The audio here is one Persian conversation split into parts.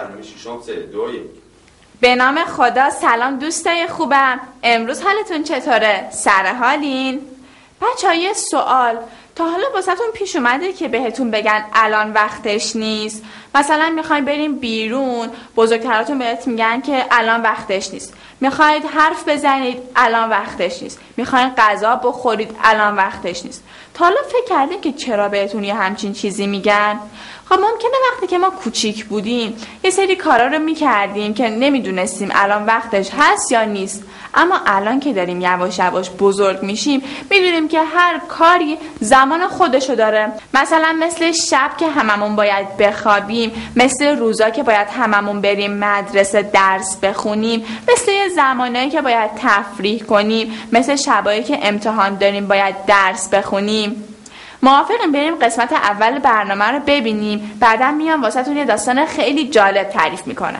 برنامه ششم 3 2 1. به نام خدا. سلام دوستای خوبم، امروز حالتون چطوره؟ سر حالین؟ بچه‌ها یه سوال، تا حالا واسهتون پیش اومده که بهتون بگن الان وقتش نیست؟ مثلا میخواین بریم بیرون، بزرگتراتون بهت میگن که الان وقتش نیست. میخواید حرف بزنید، الان وقتش نیست. میخواین غذا بخورید، الان وقتش نیست. تا حالا فکر کردین که چرا بهتون یه همچین چیزی میگن؟ خب ممکنه وقتی که ما کوچیک بودیم یه سری کارا رو میکردیم که نمیدونستیم الان وقتش هست یا نیست، اما الان که داریم یواش یواش بزرگ میشیم میدونیم که هر کاری زمان خودشو داره. مثلا مثل شب که هممون باید بخوابیم، مثل روزا که باید هممون بریم مدرسه درس بخونیم، مثل یه زمانایی که باید تفریح کنیم، مثل شبایی که امتحان داریم باید درس بخونیم. موافقیم بریم قسمت اول برنامه رو ببینیم، بعدا میام واسهتون یه داستان خیلی جالب تعریف میکنم.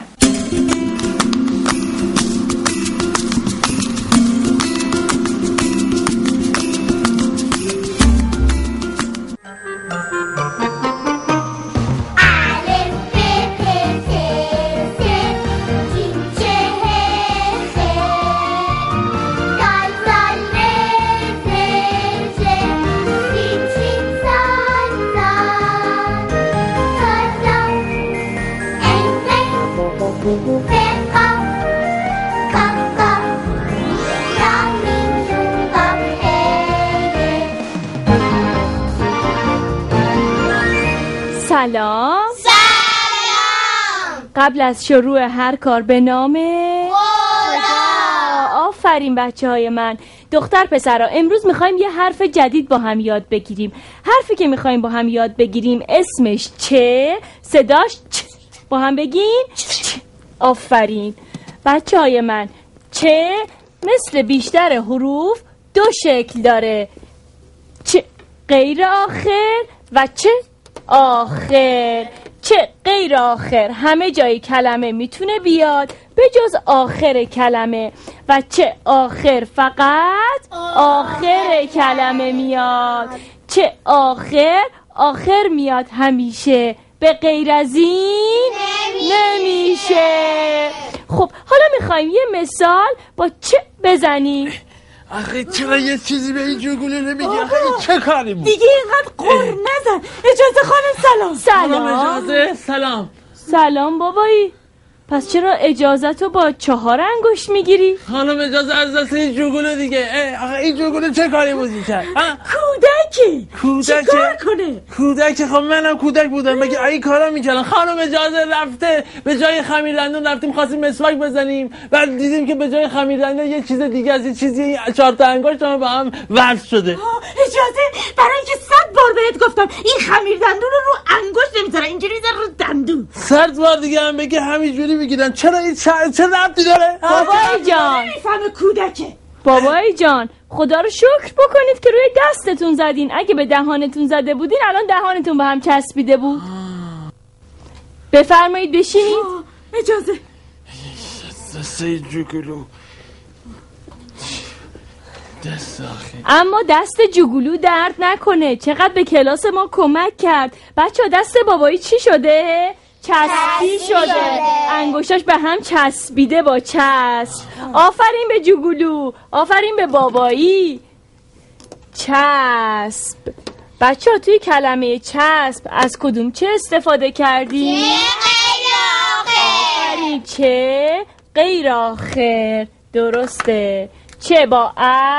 سلام. قبل از شروع هر کار به نام خدا. آفرین بچه های من. دختر پسرا، امروز میخوایم یه حرف جدید با هم یاد بگیریم. حرفی که میخوایم با هم یاد بگیریم اسمش چه؟ صداش چ. با هم بگین چ. آفرین بچه های من. چه مثل بیشتر حروف دو شکل داره، چه غیر آخر و چه آخر. چه غیر آخر همه جای کلمه میتونه بیاد به جز آخر کلمه، و چه آخر فقط آخر کلمه میاد. چه آخر میاد همیشه، به غیر از این نمیشه. خب حالا میخوایم یه مثال با چه بزنیم. آخه چرا یه چیزی به این جوگوله نمیگی؟ آخه این چه کاری بود؟ دیگه اینقدر قر نزن. اجازه خانم. سلام. اجازه. سلام. سلام بابایی. پس چرا اجازتو با 4 انگشت میگیری؟ خانم اجازه از دست این جوگوله دیگه. آخه این جوگوله چه کاری بود کرد؟ کودکی چیکار کنه؟ کودک. خب منم کودک بودم، مگه این کارا میکردن؟ خانم اجازه رفته به جای خمیردندون رفتیم خواستیم مسواک بزنیم، بعد دیدیم که به جای خمیردندون یه چیز دیگه از یه چیزی 4 تا انگشت هم با هم وصل شده. اجازه برای اینکه 100 بار بهت گفتم این خمیردندون رو انگشت نمیذاره، اینجوری میذاره رو دندون. 100 بار دیگه هم بگه همینجوری میگیرن. چرا این چه ربطی داره؟ بابایی جان نمیفهمه کودکه. بابایی جان خدا رو شکر بکنید که روی دستتون زدین. اگه به دهانتون زده بودین الان دهانتون به هم چسبیده بود. بفرمایید بشینید. اجازه. دسته جوگولو. اما دست جوگولو درد نکنه. چقدر به کلاس ما کمک کرد. بچه ها دست بابایی چی شده؟ چسبی شده. انگشتاش به هم چسبیده با چسب. آفرین به جوگولو، آفرین به بابایی. چسب. بچه ها توی کلمه چسب از کدوم چه استفاده کردی؟ آفرین چه غیر آخر. درسته. چه با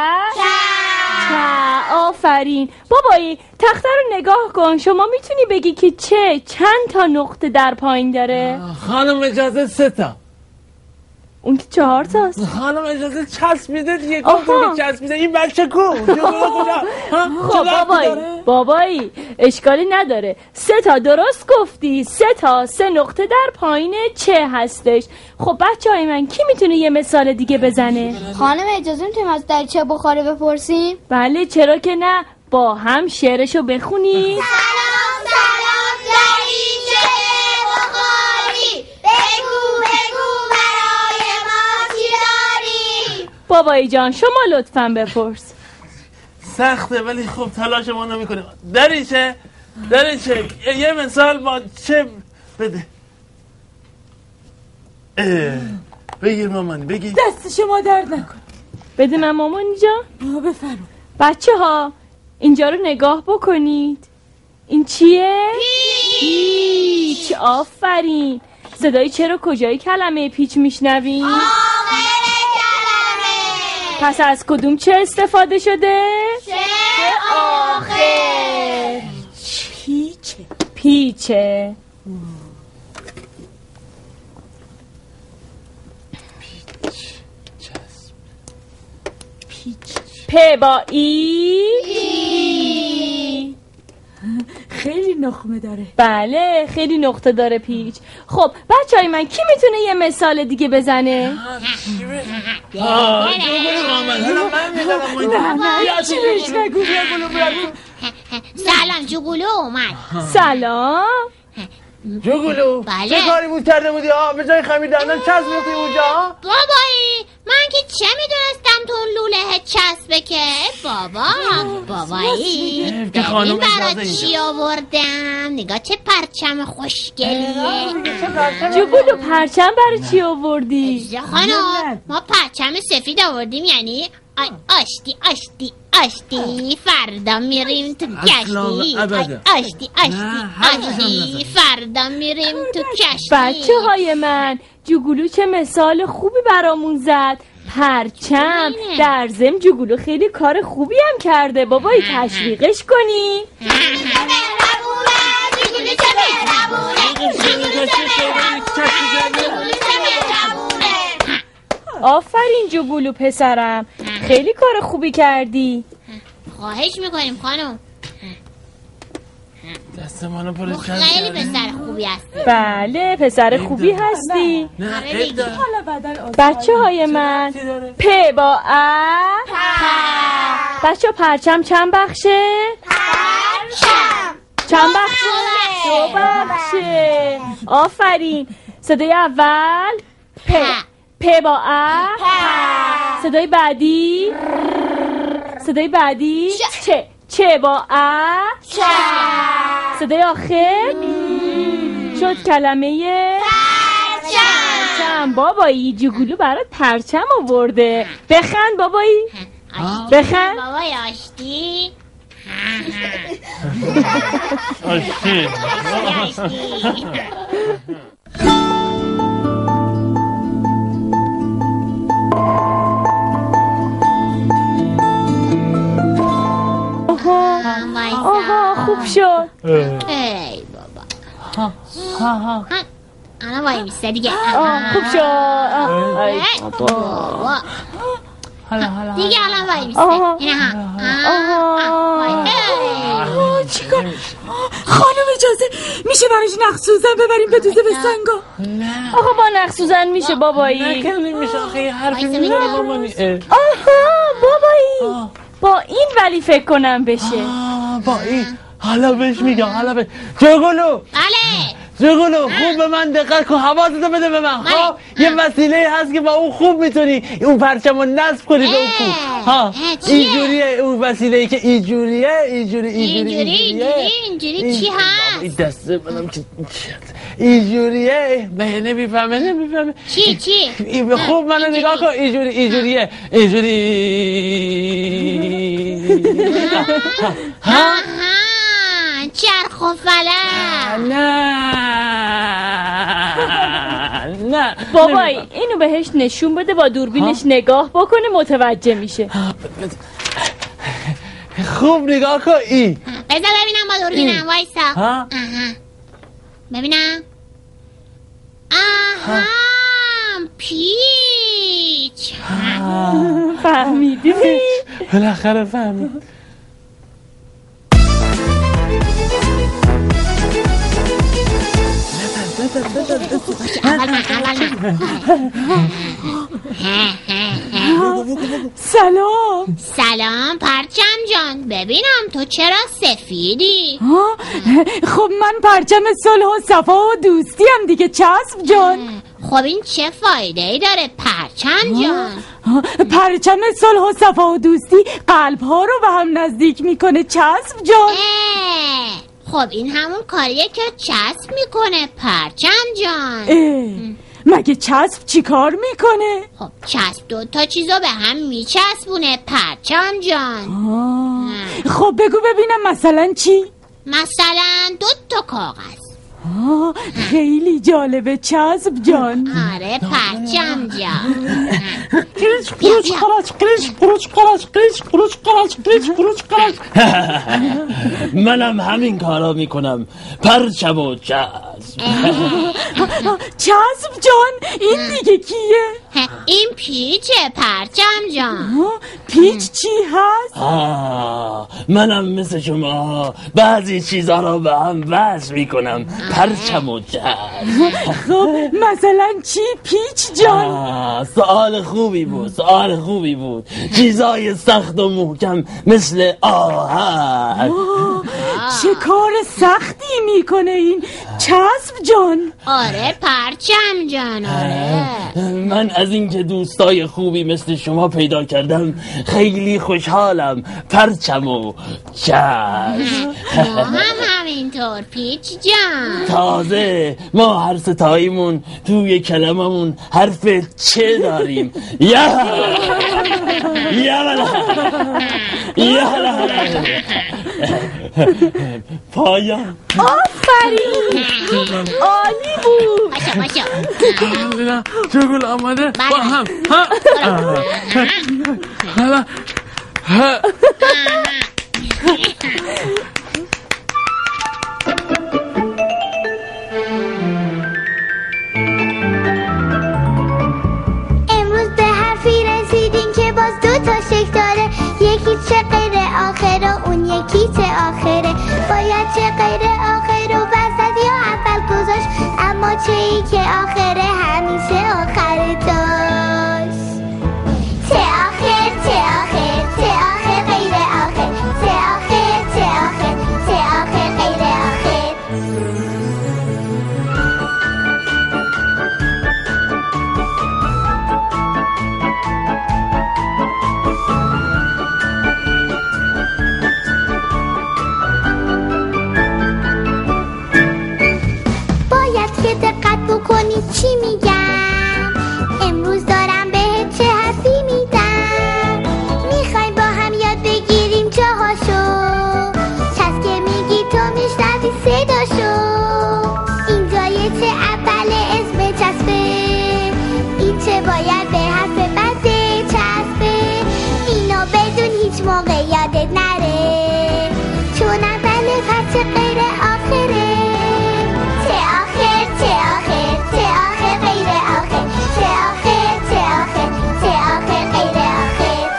آفرین. بابایی تخته رو نگاه کن. شما میتونی بگی که چه چند تا نقطه در پایین داره؟ خانم اجازه 3 تا. اون که 4 تاست. خانم اجازه چسبیده دیگه. گفتم که چسبیده. این بچه کو؟ خب بابایی اشکالی نداره. 3 تا درست گفتی. 3 تا 3 نقطه در پایین چه هستش. خب بچه های من کی میتونه یه مثال دیگه بزنه؟ خانم اجازه میتونیم از دریچه بخاره بپرسیم؟ بله چرا که نه. با هم شعرشو بخونیم. سلام دریچه بخاری، بگو برای ما چی داری؟ بابایی جان شما لطفاً بپرس. سخته ولی خب تلاش ما نمی‌کنیم. دریچه یه مثال با چه بده. بگیر مامانی بگیر. دست شما درد نکن. بده من مامانی جان. بفرمایید. بچه ها اینجا رو نگاه بکنید. این چیه؟ پیچ. آفرین. صدای چرا کجای کلمه پیچ میشنویم؟ آخر کلمه. پس از کدوم چه استفاده شده؟ چه آخر. پیچه. پ با ای. خیلی نخمه داره. بله خیلی نقطه داره پیچ. خب بچهای من کی میتونه یه مثال دیگه بزنه؟ سلام جوگولو اومد. سلام. جوگولو بله. چه کاری بود کرده بودی؟ به جای خمیر دندان چسب می‌کنی اونجا؟ بابایی من که چه میدونستم تو اون لوله چسبه که بابایی که خانم ببین برای اجازه چی اینجا. آوردم. نگاه چه پرچم خوشگلیه. جوگولو پرچم برای چی آوردی؟ خانم ما پرچم سفید آوردیم یعنی آشتی فردا میریم تو کشتی. آشتی فردا میریم تو کشتی. بچه های من جوگولو چه مثال خوبی برامون زد. پرچم. در ضمن جوگولو خیلی کار خوبی هم کرده. بابایی تشویقش کنی. آفرین جوگولو پسرم خیلی کار خوبی کردی. خواهش میکنیم خانم. دست منو پر تو چسب خیلی کردی. پسر خوبی هستی. بله پسر خوبی هستی. نه آره دیگه. بچه های من پ با ا. بچه پرچم چند بخشه؟ چند بخشه؟ دو بخشه. آفرین. صدای اول پ با ا. صدای بعدی چه با ا. صدای آخر شد کلمه پرچم. بابایی جوگولو برات پرچم آورده. بخند بابایی. بخند. بابای آشتی. آشتی. آها خوب شد. ای بابا. الان وای میسته دیگه. خوب شد. ای بابا. حالا دیگه الان وای میسته. چیکار؟ خانم اجازه میشه براش نخ سوزن ببریم به دوزه به سنگا؟ آقا با نخ سوزن میشه بابایی. نکنی میشه آخه حرفی میزنی مامانی. بابایی با این ولی فکر کنم بشه. با این حالا بهش میگم. جوگولو بله. جوگولو خوب به من دقت کن. حواستو بده به من. خب یه وسیله هست که با اون خوب میتونی اون پرچمو نصب کنی به اون خوب. اینجوریه اون وسیله‌ای که اینجوری چی هست؟ این دسته منم که اینجوریه. به نمیفهمه. چی؟ خوب منو نگاه کن. اینجوریه. چرخ و فلک. نه بابایی اینو بهش نشون بده با دوربینش نگاه بکنه متوجه میشه. خوب نگاه کن. این بذار ببینم با دوربینم. وایسا. ببینم. پیچ. فهمیدی؟ بالاخره فهمید. سلام پرچم جان. ببینم تو چرا سفیدی؟ خب من پرچم صلح و صفا و دوستی هم دیگه چسب جان. خب این چه فایده ای داره پرچم جان؟ پرچم صلح و صفا و دوستی قلب ها رو به هم نزدیک میکنه چسب جان. خب این همون کاریه که چسب میکنه پرچم جان. مگه چسب چی کار میکنه؟ خب چسب 2 چیزا به هم میچسبونه پرچم جان. خب بگو ببینم مثلا چی؟ مثلا 2 کاغذ. خیلی جالبه چسب جان. آره پرچم جان. قریش قروش قراش قریش قروش قراش قریش قروش قراش قریش قروش قراش. منم همین کارا میکنم. پرچم و چسب. چسب جان این دیگه کیه؟ این پیچه پرچم جان. پیچ چی هست؟ منم مثل شما بعضی چیزا رو به هم وصل میکنم. پرچم و چسب. خب مثلا چی پیچ جان؟ سؤال خوبی بود. سؤال خوبی بود. چیزای سخت و محکم مثل آهن. چه کار سختی میکنه این چسب جان؟ آره پرچم جان. آره من از اینکه دوستای خوبی مثل شما پیدا کردم خیلی خوشحالم. پرچم و چسب. ما هم همینطور پیچ جان. تازه ما هر ستاییمون توی کلممون حرف چه داریم. یا پایان. آفرین عالی بود. باشه شغل آماده با هم. امروز به حرفی رسیدیم که باز 2 شکل داره. یکی چه غیر آخر و اون یکی چه آخره. باید چه غیر آخر و وسط یا اول گذاشت، اما چه ای که آخره همیشه آخر داشت. چه آخر چه آخر چه آخر غیر آخر. چه آخر چه آخر چه آخر غیر آخر. باید که دقت بکنی چی میگم. امروز دارم بهت چه حرفی میدم. میخوایم با هم یاد بگیریم جاهاشو. چسب که میگی تو میشنوی صداشو. اینجا یه چه اول اسم چسبه. این چه باید به حرف بده چسبه. اینو بدون هیچ موقع یادت نره، چون اول پس چه غیر آخره. چه آخر چه آخر چه آخر غیر آخر. چه آخر چه آخر چه آخر غیر آخر.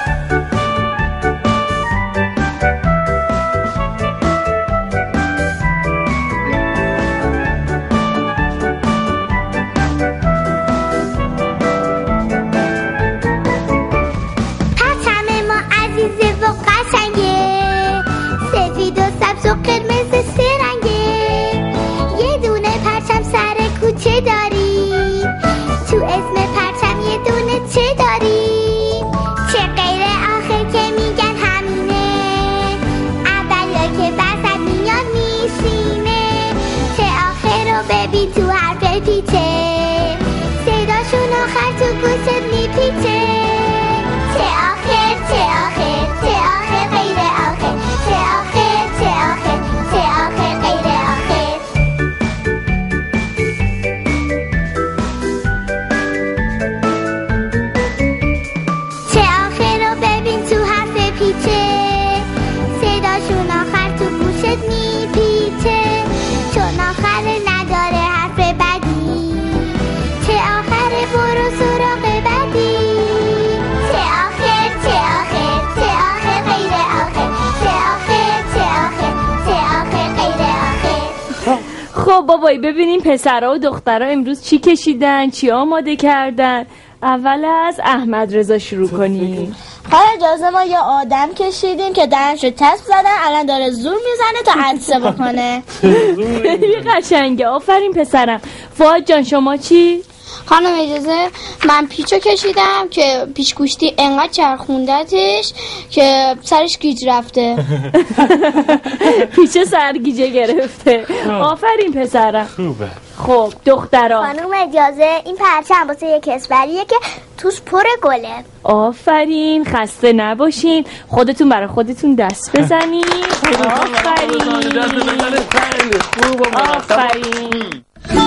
پرچم ما عزیزه و قشنگه. سفید و سبز و قرمز 3 رنگه. یه دونه پرچم سر کوچه داریم. تو اسم پرچم یه دونه چه داریم. چه غیر آخر که میگن همینه. اول یا که وسط میاد میشینه. چه آخر رو ببین تو حرف پیچه. صداشون آخر تو گوشت میپیچه. چه آخر چه آخر چه آخر غیر آخر. چه آخر چه آخر چه آخر غیر آخر. چه آخر رو ببین تو حرف پیچه. صداشون آخر تو گوشت میپیچه. چون آخر نداره حرف بدی. چه آخر برو سراغ بدی. چه آخر چه آخر چه آخر غیر آخر. چه آخر چه آخر چه آخر غیر آخر. خب بابایی ببینیم پسرها و دخترها امروز چی کشیدن، چی آماده کردن. اول از احمد رضا شروع کنیم. حالا اجازه ما یه آدم کشیدیم که دهنش رو چسب زدن، الان داره زور میزنه تا عطسه بکنه. خیلی قشنگه. آفرین پسرم. فؤاد جان شما چی؟ خانم اجازه من پیچو کشیدم که پیچ گوشتی انقدر چرخوندتش که سرش گیج رفته. پیچ سرگیجه گرفته. آفرین پسرم. خوبه. خب دخترا خانم اجازه، این پرچم واسه یه کشوریه که توش پر گله. آفرین، خسته نباشین، خودتون برای خودتون دست بزنین. آفرین آفرین.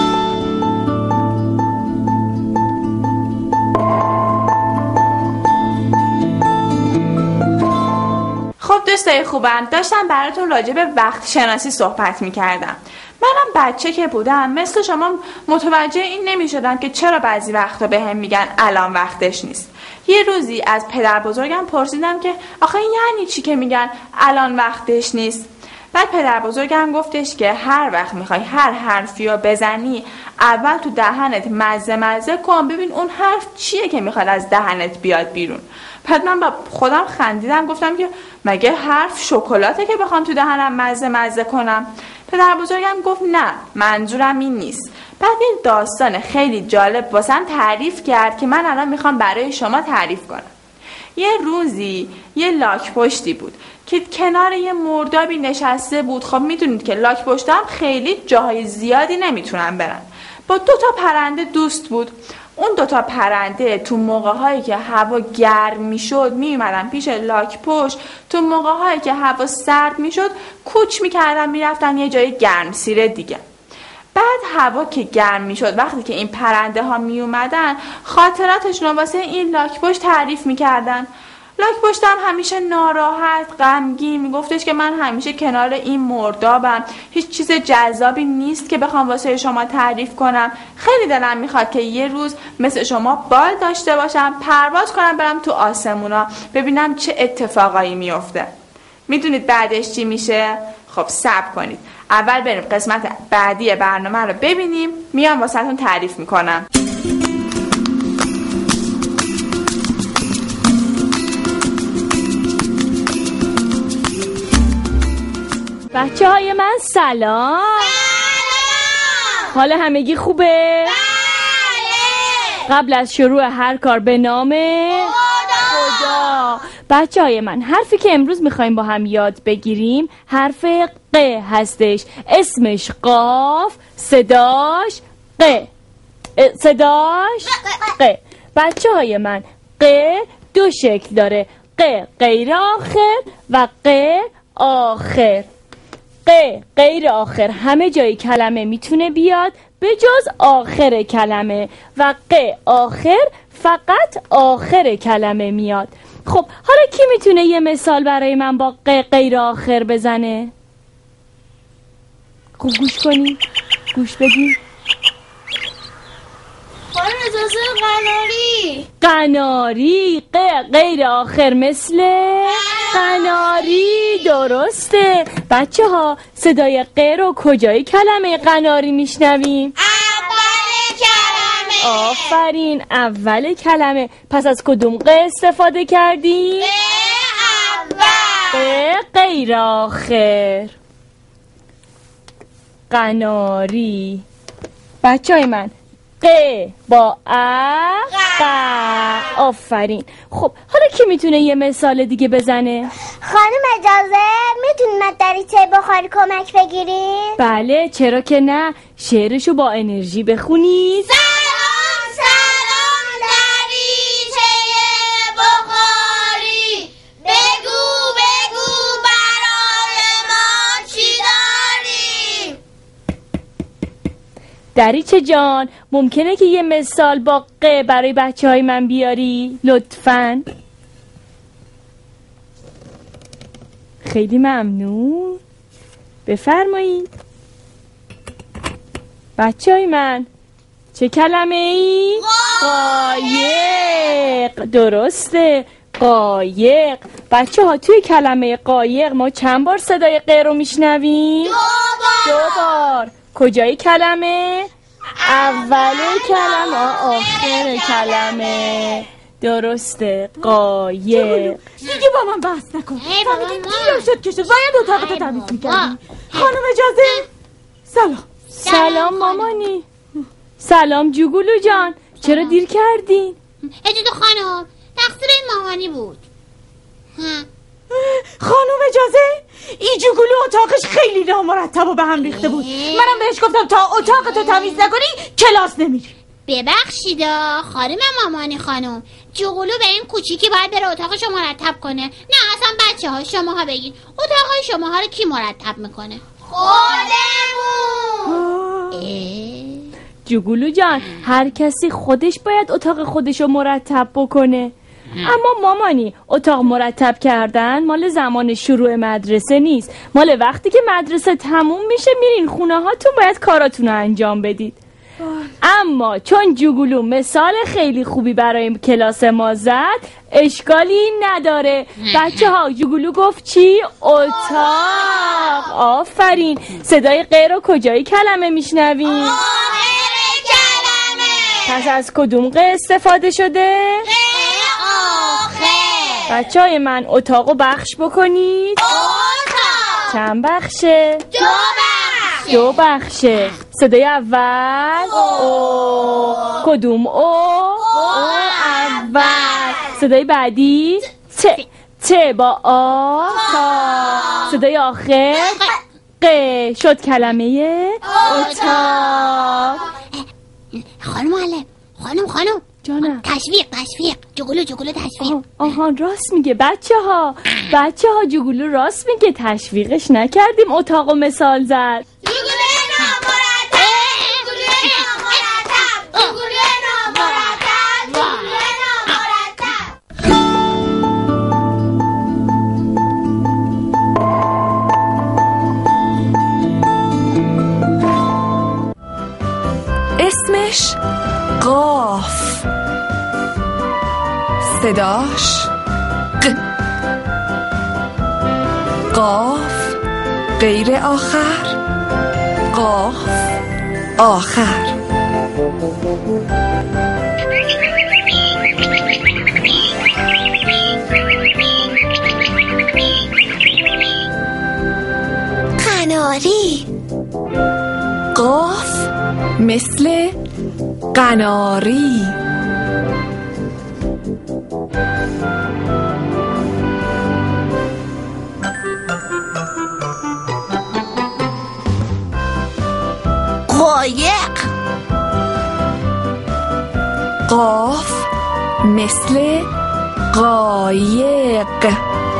خب دوستای خوبم، داشتم براتون راجع به وقت شناسی صحبت میکردم. منم بچه که بودم مثل شما متوجه این نمیشدم که چرا بعضی وقتا به هم میگن الان وقتش نیست. یه روزی از پدر بزرگم پرسیدم که آخه یعنی چی که میگن الان وقتش نیست؟ بعد پدر بزرگم گفتش که هر وقت میخوای هر حرفی رو بزنی اول تو دهنت مزه کن، ببین اون حرف چیه که میخواد از دهنت بیاد بیرون. بعد من با خودم خندیدم، گفتم که مگه حرف شکلاته که بخوام تو دهنم مزه کنم؟ پدر بزرگم گفت نه، منظورم این نیست. بعد این داستان خیلی جالب واسم تعریف کرد که من الان میخوام برای شما تعریف کنم. یه روزی یه لاک پشتی بود که کنار یه مردابی نشسته بود. خب میدونید که لاک پشتم خیلی جاهای زیادی نمیتونن برن. با 2 پرنده دوست بود. اون 2 پرنده تو موقع‌هایی که هوا گرم میشد میومدن پیش لاک پشت، تو موقع‌هایی که هوا سرد میشد کوچ میکردن میرفتن یه جای گرمسیر دیگه. بعد هوا که گرم میشد، وقتی که این پرنده ها میومدن خاطراتشون رو واسه این لاک پشت تعریف میکردن. لاک پشتم همیشه ناراحت غمگین میگفتش که من همیشه کنار این مردابم، هیچ چیز جذابی نیست که بخوام واسه شما تعریف کنم. خیلی دلم میخواد که یه روز مثل شما بال داشته باشم، پرواز کنم برم تو آسمونا ببینم چه اتفاقایی میفته. میدونید بعدش چی میشه؟ خب صبر کنید، اول بریم قسمت بعدی برنامه رو ببینیم، میام واسهتون تعریف میکنم. بچه های من سلام. حال همگی خوبه؟ بله. قبل از شروع هر کار به نام خدا. بچه های من، حرفی که امروز میخوایم با هم یاد بگیریم حرف ق هستش. اسمش قاف، صداش ق. صداش ق. بچه های من، ق 2 شکل داره، ق غیر آخر و ق آخر. ق غیر آخر همه جای کلمه میتونه بیاد به جز آخر کلمه و ق آخر فقط آخر کلمه میاد. خب حالا کی میتونه یه مثال برای من با ق غیر آخر بزنه؟ خوب گوش کنی، گوش بدین. خانم اجازه، قناری. قناری، ق غیر آخر مثل قناری. درسته. بچه ها، صدای ق رو کجای کلمه قناری میشنویم؟ اول کلمه. آفرین، اول کلمه. پس از کدوم ق استفاده کردیم؟ اول. ق غیر آخر. قناری. بچه های من، ق با ق. آفرین. خب حالا کی میتونه یه مثال دیگه بزنه؟ خانم اجازه، میتونیم از دریچه بخاری کمک بگیریم؟ بله، چرا که نه. شعرشو با انرژی بخونید. سلام سلام دریچه بخاری، بگو بگو برای ما چی داری؟ دریچه جان، ممکنه که یه مثال با ق برای بچه های من بیاری؟ لطفاً. خیلی ممنون. بفرمایید. بچه های من، چه کلمه ای؟ قایق. درسته، قایق. بچه ها، توی کلمه قایق ما چند بار صدای ق رو میشنویم؟ 2 بار. کجای کلمه؟ اول کلمه، آخر کلمه. درسته، قایق. دیگه با من بحث نکن. فهمیدین گیرم شد که شد، باید اتاقتو تمیز میکردیم. خانم اجازه، سلام. سلام مامانی. سلام جوگولو جان، چرا دیر کردین؟ اجازه خانم، تقصیر این مامانی بود. خانوم اجازه؟ این جوگولو اتاقش خیلی نامرتب و به هم ریخته بود. منم بهش گفتم تا اتاقتو تمیز نکنی کلاس نمیری. ببخشید خانم مامانی خانم، جوگولو به این کوچیکی باید بره اتاقشو مرتب کنه؟ نه اصلا بچه ها شماها بگین اتاقهای شماها رو کی مرتب میکنه؟ خودمون. جوگولو جان، هر کسی خودش باید اتاق خودشو مرتب بکنه. اما مامانی، اتاق مرتب کردن مال زمان شروع مدرسه نیست، مال وقتی که مدرسه تموم میشه میرین خونه هاتون باید کاراتون رو انجام بدید. اما چون جوگولو مثال خیلی خوبی برای کلاس ما زد، اشکالی نداره. بچه ها جوگولو گفت چی؟ اتاق. آفرین. صدای غیر و کجای کلمه میشنویم؟ پس از کدوم ق استفاده شده؟ بچه های من اتاقو بخش بکنید. چند بخشه؟ 2 بخشه. صدای اول او. کدوم او؟ اول. صدای بعدی ت با آ. صدای آخر ق. شد کلمه اتاق. خانم معلم، خانم جانم. تشویق جوگولو تشویق. آها راست میگه بچه ها جوگولو راست میگه، تشویقش نکردیم، اتاقو مثال زد. اسمش قاف، صداش ق. قاف غیر آخر، قاف آخر. قناری. قاف مثل قناری. قایق. قاف مثل قایق.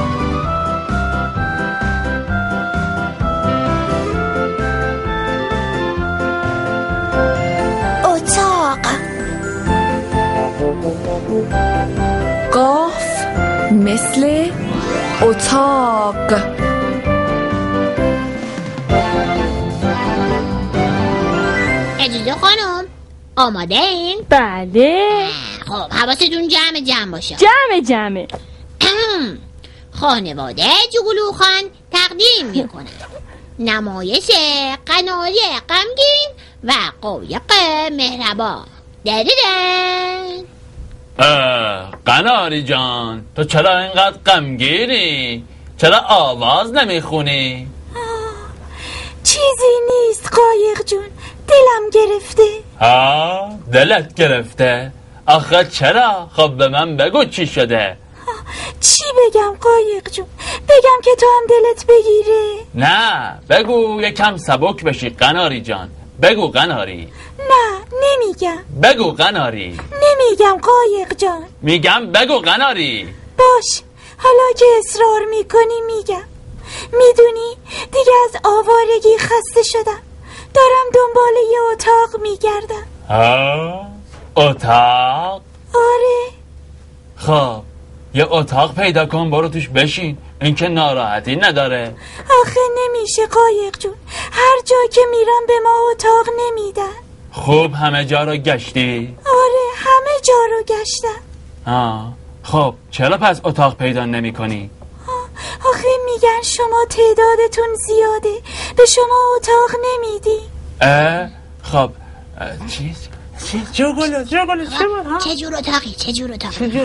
قاف مثل اتاق. اجازه خانم، آماده این؟ بله. خب حواستون جمع باشه. جمع. خانواده جوگولو خان تقدیم میکنن نمایش قناری غمگین و قایق مهربان. دیدن؟ قناری جان، تو چرا اینقدر غمگینی؟ چرا آواز نمیخونی؟ چیزی نیست قایق جون، دلم گرفته. دلت گرفته؟ آخه چرا؟ خب به من بگو چی شده؟ چی بگم قایق جون؟ بگم که تو هم دلت بگیره؟ نه بگو یکم سبک بشی قناری جان. بگو قناری. نه نمیگم. بگو قناری. نمیگم قایق جان. میگم بگو قناری. باش، حالا که اصرار میکنی میگم. میدونی دیگه از آوارگی خسته شدم، دارم دنبال یه اتاق میگردم. اتاق؟ آره. خب یه اتاق پیدا کن برو توش بشین، این که ناراحتی نداره. آخه نمیشه قایق جون، هر جا که میرم به ما اتاق نمیدن. خوب همه جا رو گشتی؟ آره همه جا رو گشتم. خب چرا پس اتاق پیدا نمی کنی؟ آخه میگن شما تعدادتون زیاده، به شما اتاق نمیدی. خب چیز جوگولو چه جور اتاقی؟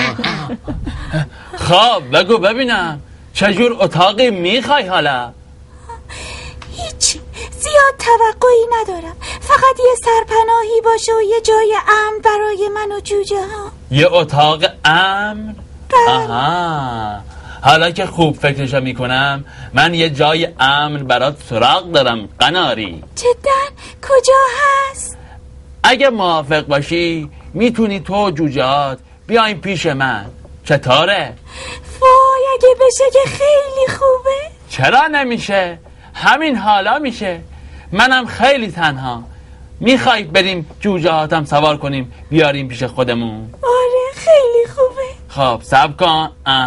خب بگو ببینم چه جور اتاقی میخوای حالا؟ هیچ، زیاد توقعی ندارم، فقط یه سرپناهی باشه و یه جای امن برای من و جوجه ها. یه اتاق امن؟ بله. حالا که خوب فکرشو میکنم من یه جای امن برات سراغ دارم قناری. جدن کجا هست؟ اگه موافق باشی میتونی تو و جوجهات بیاین پیش من. چطوره؟ وای اگه بشه که خیلی خوبه. چرا نمیشه؟ همین حالا میشه. منم خیلی تنها. میخوای بریم جوجهاتم سوار کنیم بیاریم پیش خودمون؟ آره خیلی خوبه. خب صبر کن.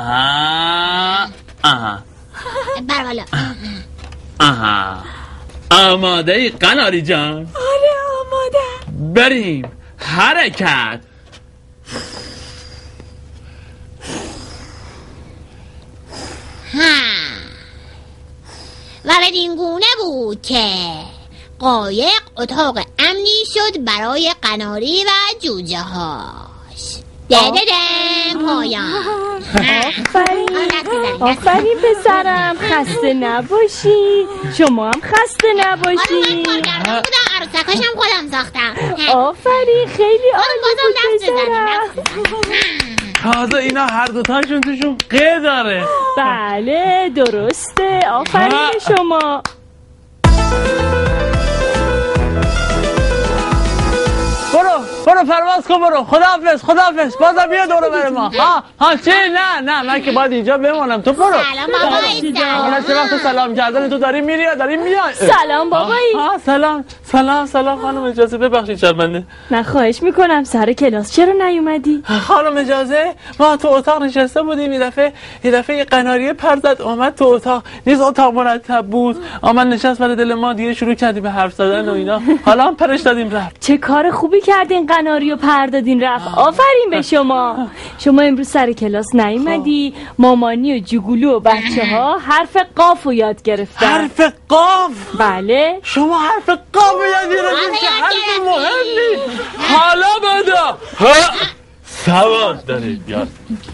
آها بروالا. آماده ای قناری جان؟ آره آماده. بریم. حرکت. و بدین گونه بود که قایق اتاق امنی شد برای قناری و جوجه هاش. دددن پایان. آفرین پسرم، خسته نباشی. شما هم خسته نباشی. عروسکاشم خودم ساختم. آفرین خیلی عالی بود پسرم. تازه اینا هر دوتاشون توشون قه داره. بله درسته. آفرین شما. برو پرواز کن. برو. خداحافظ. بازم بیا دور بر ما. چی؟ نه من که باید اینجا بمونم. تو برو. سلام بابایی. حالا چه وقت سلام کردن تو داری میری یا داری میای؟ سلام بابایی. سلام خانم اجازه ببخشید شرمنده. نه خواهش میکنم. سر کلاس چرا نیومدی؟ خانم اجازه ما تو اتاق نشسته بودیم. یه دفعه قناری پر زد اومد تو اتاق. نیز اتاق مرتب بود. آمد نشست برای دل ما. دیگه شروع کردیم به حرف زدن و اینا. حالا هم پرش دادیم رفت. چه کار خوبی کردین قناری و پر دادین رفت. آفرین به شما. شما امروز سر کلاس نیومدی. مامانی و جوگولو و بچه‌ها حرف قاف رو یاد گرفتن. حرف قاف؟ بله. شما حرف قاف یاد گرفتین که حرف مهمی. حالا بدا سواد داریم یاد.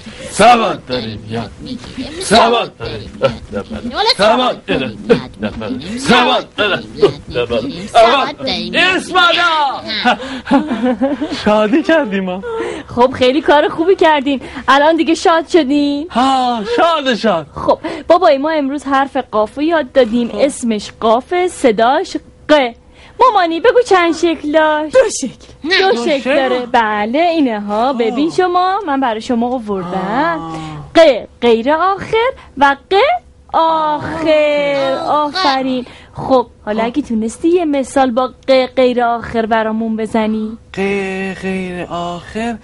اسمادا شادی کردیم ما. خب خیلی کار خوبی کردین. الان دیگه شاد شدین؟ شاد. خب بابای ما امروز حرف قاف رو یاد دادیم. اسمش قافه، صداش ق. مامانی بگو چند شکل داشت؟ دو شکل داره. بله اینه ها. ببین شما من برای شما آوردم. ق غیر آخر و ق آخر. آفرین. خب حالا اگه تونستی یه مثال با ق غیر آخر برامون بزنی. ق غیر آخر.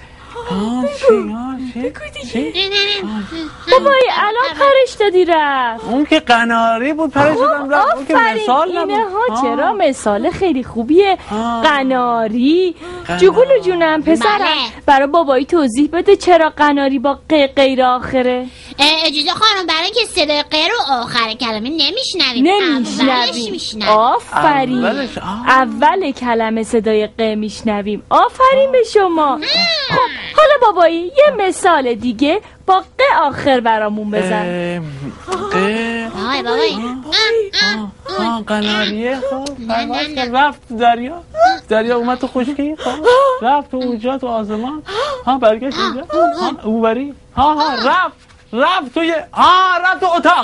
چی؟ بابایی الان پرش دادی رفت. اون که قناری بود پرش دادم رفت. اون که مثال نبود. اینه ها. چرا مثال خیلی خوبیه. قناری. جوگولو جونم پسرم برای بابایی توضیح بده چرا قناری با ق غیر آخره. اجازه خانم برای اینکه صدای ق رو آخر کلمه نمیشنویم. آفرین. اول کلمه صدای ق میشنویم. آفرین به شما. خب حالا بابایی یه مثال دیگه با ق آخر برامون بزن. بابایی قناریه. خب رفت دریا اومد تو خشکی. رفت تو اونجا تو آسمان. برگشت اینجا. اوبری. رفت توی رفت تو اتاق.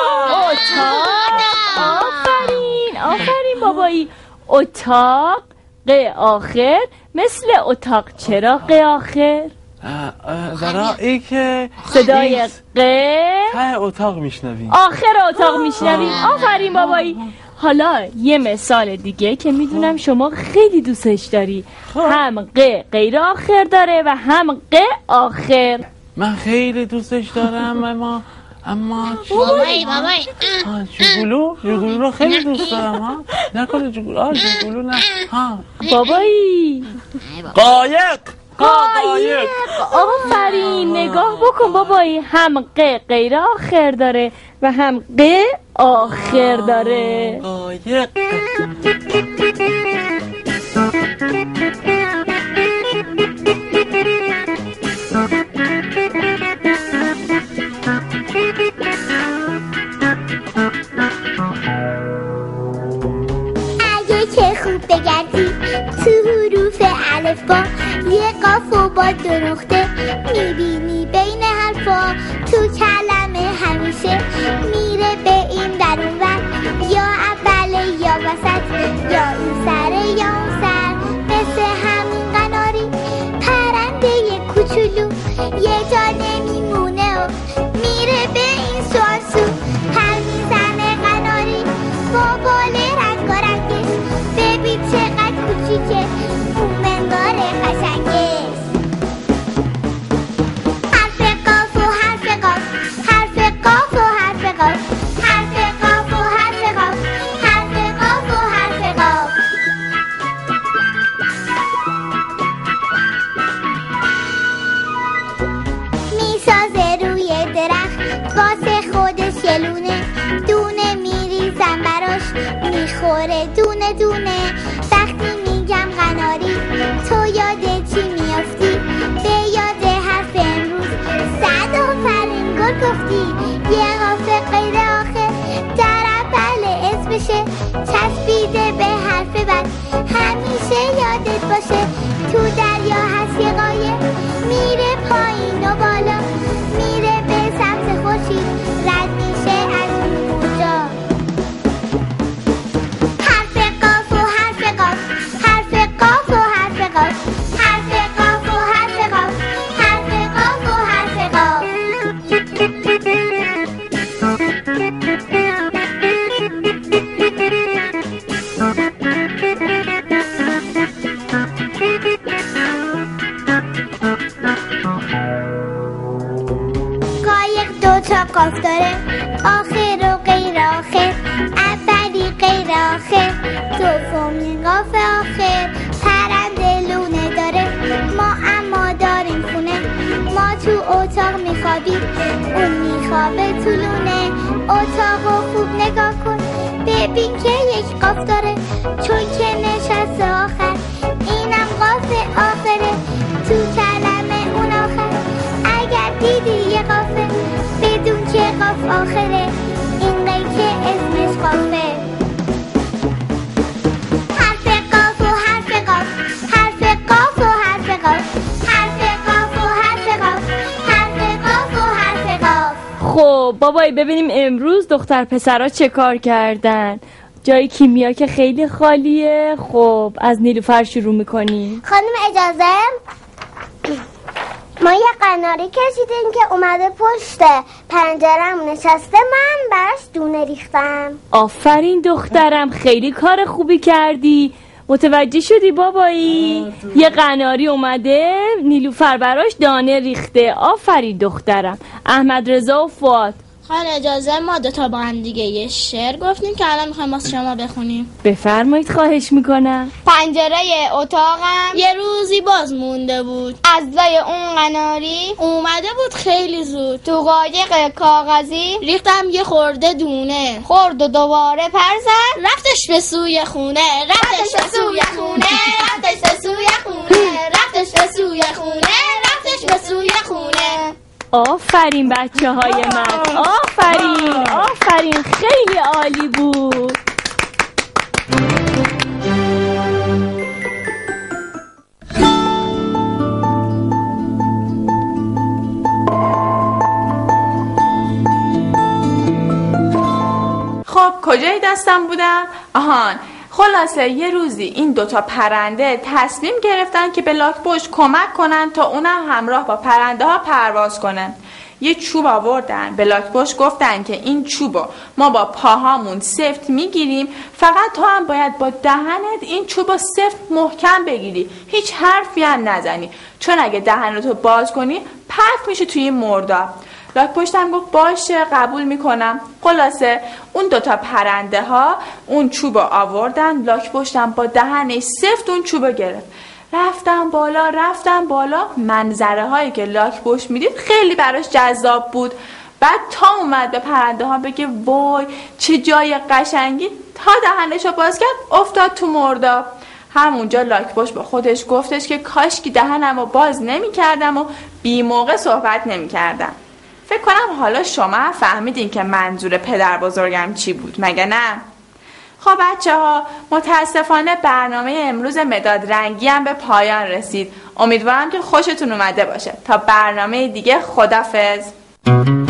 آفرین بابایی. اتاق ق آخر مثل اتاق. چرا ق آخر؟ برای که صدای ق ته اتاق میشنویم. آخر اتاق میشنویم. آفرین بابایی. حالا یه مثال دیگه که میدونم شما خیلی دوستش داری. هم ق غیر آخر داره و هم ق آخر. من خیلی دوستش دارم اما بابایی جوگولو رو خیلی دوست دارم. نکنه جوگولو نه. بابایی قایق. آفرین. نگاه بکن بابایی. هم ق غیر آخر داره و هم ق آخر داره. قایق. اگه که خوب بگردی تو حروف الفبا یه قاف و با 2 نقطه میبینی بین حرفا تو کلمه یا این سر یا اون سر، مثل همین قناری پرنده کوچولو یه جا نمیمونه و میره به این سواسو. پر میزنه قناری با بال رنگارنگش، ببین چقدر کوچیکه اون منقار قشنگش. حرف قاف و حرف قاف، حرف قاف و حرف قاف، حرف قاف و حرف قاف، حرف قاف و حرف قاف. میسازه روی درخت واسه خودش یه لونه، دونه میریزم براش میخوره دونه دونه. وقتی میگم قناری تو یاد چی میافتی؟ به یاد حرف امروز 100 آفرین گل گفتی. یه قاف غیر آخر در اول اسمشه، چسبیده به حرف بد همیشه یادت باشه. تو دریا هست یه قایق میره پایین و بالا، میره به سمت خورشید رد میشه از اونجا. حرف قاف و حرف قاف، حرف قاف و حرف قاف، حرف قاف و حرف قاف، حرف قاف و حرف قاف. قایق 2 تا قاف داره، آخر و غیر آخر، اولی غیر آخر، دومی قاف آخر. پرنده لونه داره، ما اما داریم خونه. ما تو اتاق میخوابیم، اون میخوابه تو لونه. اتاقو خوب نگاه کن، ببین که یک قاف داره، چون که نشسته آخر. اینم قاف آخره، تو کلمه اون آخر. اگر دیدی یه قافه بدون که قاف آخره، این قی که اسمش قافه. حرف قاف و حرف قاف، حرف قاف و حرف قاف، حرف قاف و حرف قاف، حرف قاف و حرف قاف. خب بابایی ببینیم امروز دختر پسرها چه کار کردن. جای کیمیا که خیلی خالیه. خب از نیلوفر شروع میکنیم. خانم اجازه، ما یه قناری کشیدیم که اومده پشت پنجرم نشسته، من براش دونه ریختم. آفرین دخترم، خیلی کار خوبی کردی. متوجه شدی بابایی؟ یه قناری اومده نیلوفر براش دانه ریخته. آفرین دخترم. احمد رضا و فؤاد، خانم اجازه ما 2 تا با هم دیگه یه شعر گفتیم که الان میخوایم واسه شما بخونیم. بفرمایید خواهش میکنم. پنجره اتاقم یه روزی باز مونده بود، از لای اون قناری اومده بود خیلی زود. تو قایق کاغذی ریختم یه خورده دونه، خورد و دوباره پر زد، رفتش به سوی خونه، رفتش به سوی خونه، رفتش به سوی خونه، رفتش به سوی خونه، رفتش به سوی خونه. آفرین بچه های من، آفرین آفرین، خیلی عالی بود. خب کجای دستم بودم؟ آهان، خلاصه یه روزی این 2 تا پرنده تصمیم گرفتن که به لاک‌پشت کمک کنن تا اونم همراه با پرنده ها پرواز کنن. یه چوب آوردن به لاک‌پشت، گفتن که این چوبو ما با پاهامون سفت میگیریم، فقط تو هم باید با دهنت این چوبو سفت محکم بگیری، هیچ حرفی هم نزنی، چون اگه دهنتو باز کنی پرت میشه توی مرداب. لاک‌پشتم گفت باشه قبول میکنم. خلاصه اون 2 تا پرنده ها اون چوبو آوردن، لاک‌پشتم با دهنش سفت اون چوبو گرفت. رفتم بالا، منظره هایی که لاک‌پشت میدید خیلی براش جذاب بود. بعد تا اومد به پرنده ها بگه وای چه جای قشنگی، تا دهنشو باز کرد افتاد تو مرداب. همونجا لاک‌پشت با خودش گفتش که کاشکی دهنمو باز نمی کردم و بی موقع صحبت نمی کردم. فکر کنم حالا شما فهمیدین که منظور پدر بزرگم چی بود، مگه نه؟ خب بچه ها، متاسفانه برنامه امروز مداد رنگی هم به پایان رسید. امیدوارم که خوشتون اومده باشه. تا برنامه دیگه، خدافظ.